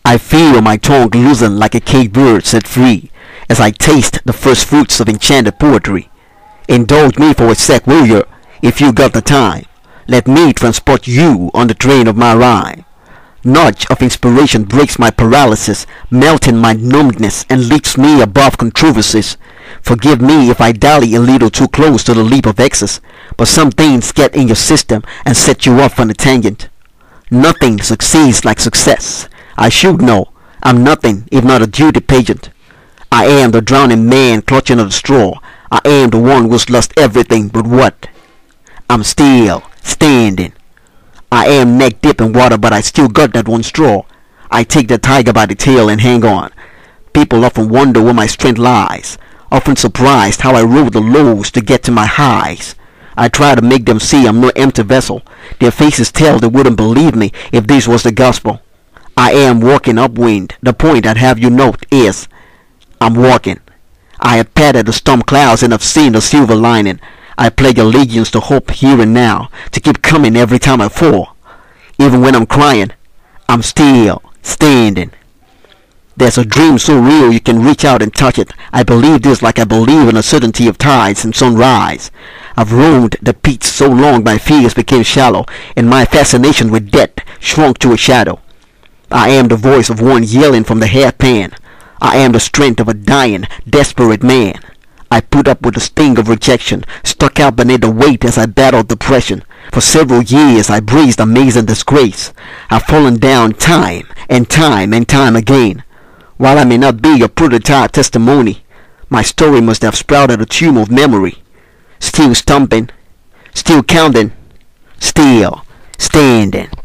I feel my tongue loosen like a caged bird set free as I taste the first fruits of enchanted poetry. Indulge me for a sec, will you, if you got the time. Let me transport you on the train of my rhyme. Nudge of inspiration breaks my paralysis, melting my numbness and leaps me above controversies. Forgive me if I dally a little too close to the leap of excess, but some things get in your system and set you off on a tangent. Nothing succeeds like success. I should know. I'm nothing if not a duty pageant. I am the drowning man clutching at the straw. I am the one who's lost everything but what? I'm still standing. I am neck deep in water, but I still got that one straw. I take the tiger by the tail and hang on. People often wonder where my strength lies, often surprised how I rode the lows to get to my highs. I try to make them see I'm no empty vessel. Their faces tell they wouldn't believe me if this was the gospel. I am walking upwind. The point I'd have you note is I'm walking. I have patted the storm clouds and have seen the silver lining. I pledge allegiance to hope here and now, to keep coming every time I fall. Even when I'm crying, I'm still standing. There's a dream so real you can reach out and touch it. I believe this like I believe in the certainty of tides and sunrise. I've roamed the peaks so long my fears became shallow, and my fascination with death shrunk to a shadow. I am the voice of one yelling from the hairpan. I am the strength of a dying, desperate man. I put up with the sting of rejection, stuck out beneath the weight as I battled depression. For several years I breathed amazing disgrace. I've fallen down time and time and time again. While I may not be a prototype testimony, my story must have sprouted a tomb of memory. Still stumping, still counting, still standing.